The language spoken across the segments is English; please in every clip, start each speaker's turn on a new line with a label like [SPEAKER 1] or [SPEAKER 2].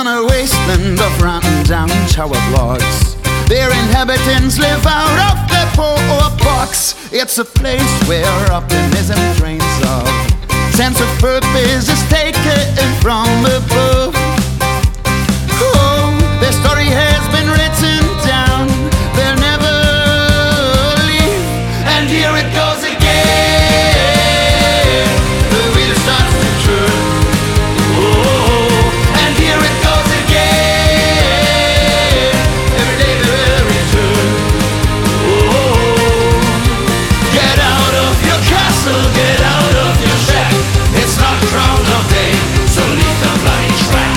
[SPEAKER 1] on a wasteland of rotten down tower blocks. Their inhabitants live out of the poor box. It's a place where optimism drains off. Sense of purpose is taken from above. Oh, their story has been written down. They'll never leave. And here it goes again. The wheel starts to turn. Oh, and here it goes again. Every day they will return. Oh, get out of your castle, get out of your shack. It's not Groundhog Day, so leave the bloody track.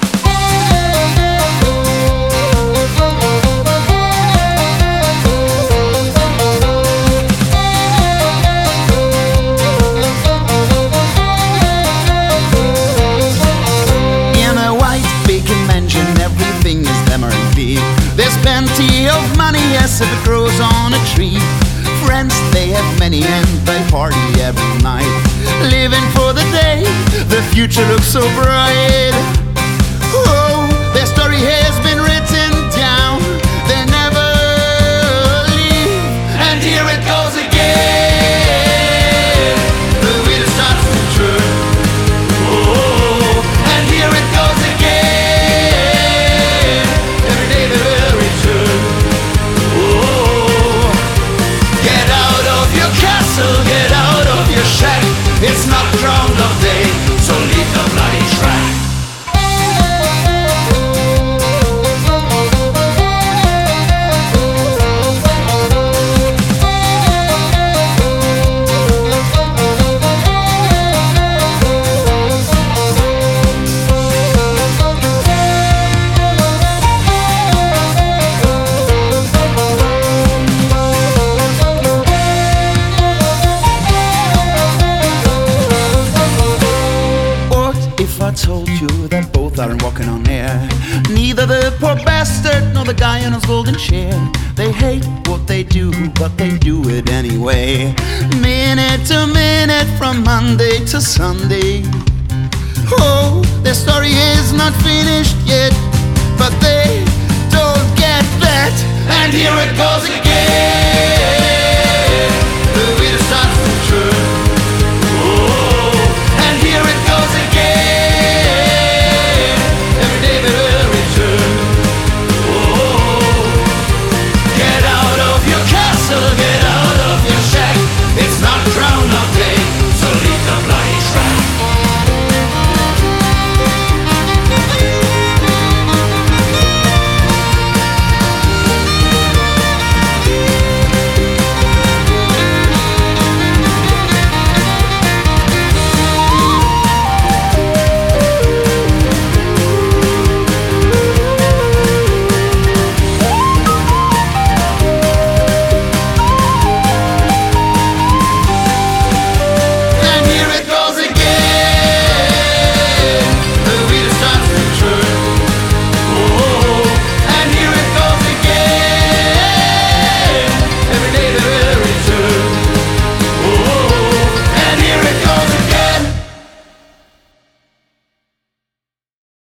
[SPEAKER 1] In a white vacant mansion, everything is memory. There's plenty of money, yes, if it grows on a tree. Friends, they have many and they party every night. Living for the day, the future looks so bright. Oh, their story has been written down. They never leave. And here it goes again. The wheel starts to turn. Oh, and here it goes again. Every day they will return. Oh, get out of your castle, get out of your shack. It's not Groundhog Day, so leave the bloody track. If I told you that both aren't walking on air, neither the poor bastard nor the guy in his golden chair. They hate what they do, but they do it anyway. Minute to minute, from Monday to Sunday. Oh, their story is not finished yet, but they don't get that. And here it goes again.